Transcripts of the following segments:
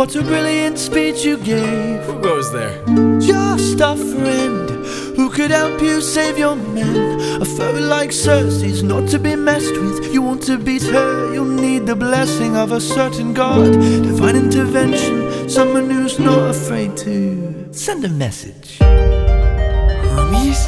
What a brilliant speech you gave. Who goes there? Just a friend who could help you save your men. A foe like Cersei's not to be messed with. You want to beat her, you'll need the blessing of a certain god. Divine intervention, someone who's not afraid to send a message. Hermes?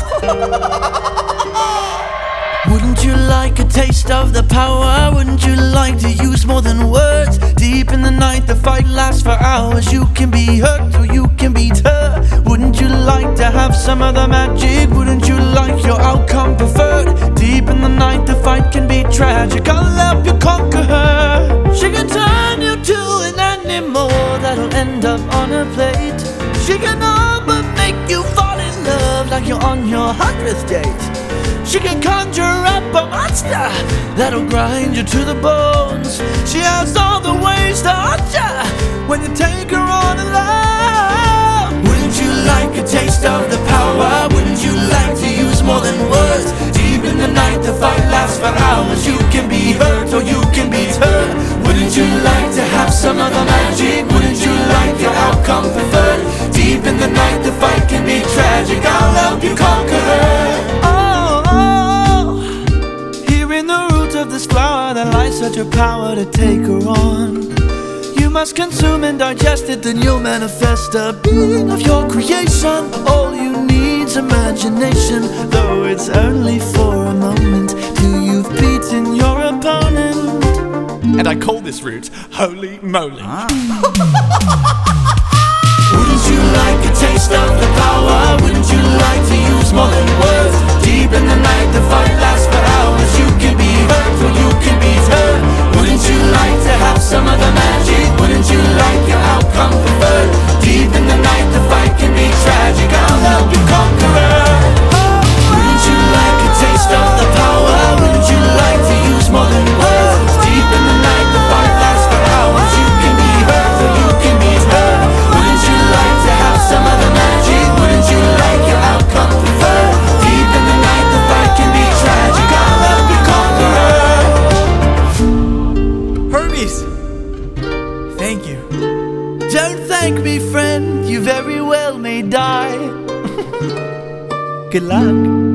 Wouldn't you like a taste of the power? Wouldn't you like to use more than words? Deep in the night, the fight lasts for hours. You can be hurt or you can beat her. Wouldn't you like to have some of the magic? Wouldn't you like your outcome preferred? Deep in the night, the fight can be tragic. I'll help you conquer her. She can turn you to an animal that'll end up on a plate. She can all but make you fall in love like you're on your 100th date. She can conjure up a monster that'll grind you to the bones. She has all the ways to hurt ya when you take her on alone. Wouldn't you like a taste of the power? Wouldn't you like to use more than words? Deep in the night, the fight lasts for hours. You can be hurt or you can be hurt. Wouldn't you like to have some of the magic? Wouldn't you like your outcome preferred? Deep in the night, the fight can be tragic. I'll help you conquer her. Of this flower that lies such a power to take her on. You must consume and digest it, then you'll manifest a being of your creation. All you need's imagination, though it's only for a moment till you've beaten your opponent. And I call this route Holy Moly. Wouldn't you like a taste of the power? Wouldn't you like to use more than words? Deep in the night, the fight lasts for hours. You can be hurt or you can be hurt. Wouldn't you like to have some of the magic? Wouldn't you like your outcome preferred? Deep in the night, the fight can be tragic. I'll help you conquer her. Wouldn't you like a taste of the power? Wouldn't you like to use more than words? Deep in the night, the fight lasts for hours. You can be hurt or you can be hurt. Wouldn't you like to have some of the magic? Wouldn't you like your outcome preferred? Deep in the night, the fight can be tragic. I'll help you conquer her. Hermes! Thank you. Don't thank me, friend. You very well may die. Good luck.